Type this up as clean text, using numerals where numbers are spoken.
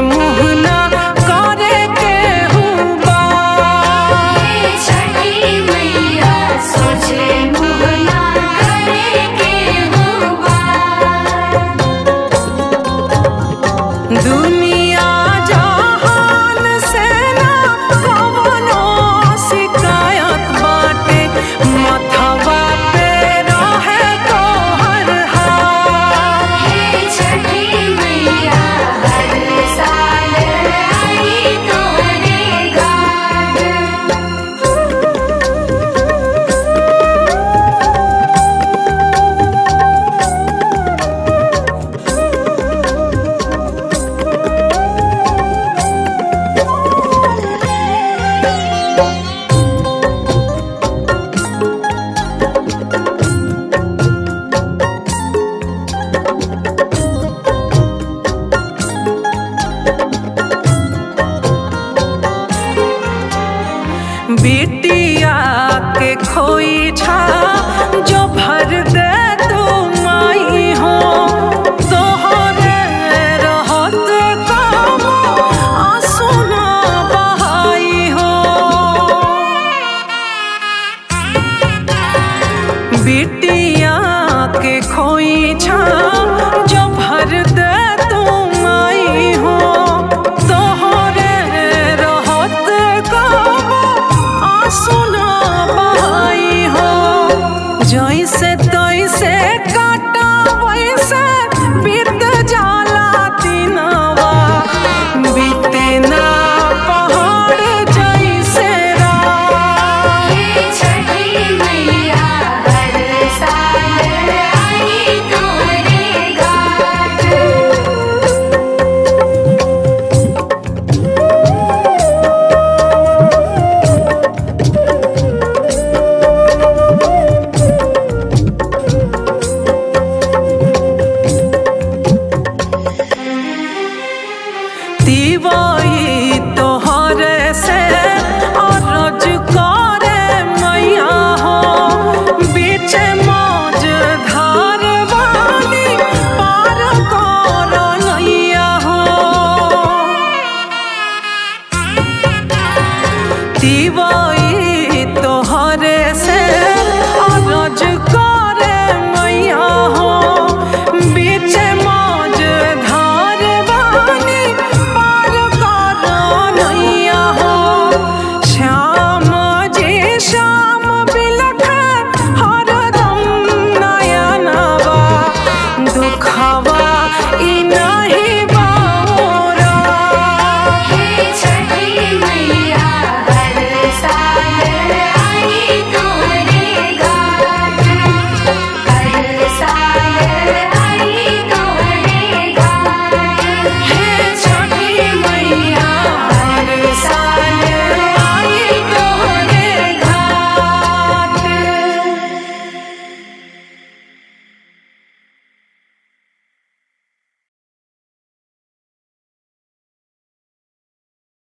मुहना करे के हुबा। छठी मैया सोचे मुहना करे के हुबा। दुनिया जहान से ना कवनो शिकायत बाटे, मथवा पे रहे तोहर हाथ। छठी मैया हर साल आई तोहरे घाट। बिटिया के खोइछा जो भर दे तू माई हो, तोहरे रहत काम आंसू ना बहाई हो। बिटिया के खोइछा जो भर दे तू माई हो, तोहरे रहत काम सुना बहाई हो। जैसे तैसे काटा वैसे बीत जाला दिनवा, बीते ना पहाड़ जैसे रात। छठी मैया हर साल आई तोहरे घाट। तिवाई तोहरे से अरज करे मैया हो, बीच मौज धार वाली पार कर नैया हो। तिवाई तोहरे से अरज करे मैया हो, बीच मौज धार वाली पार कर नैया हो। श्याम जी श्याम बिलख हरदम नयनवा, दुखवा